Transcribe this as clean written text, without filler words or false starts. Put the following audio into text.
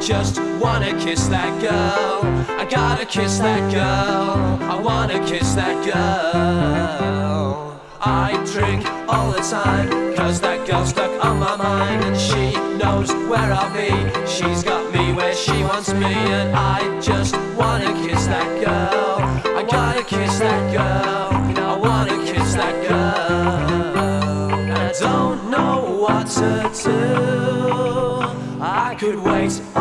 just wanna kiss that girl. I gotta kiss that girl. I wanna kiss that girl. I drink all the time, cause that girl's stuck on my mind. And she knows where I'll be. She's got me where she wants me. And I just wanna kiss that girl.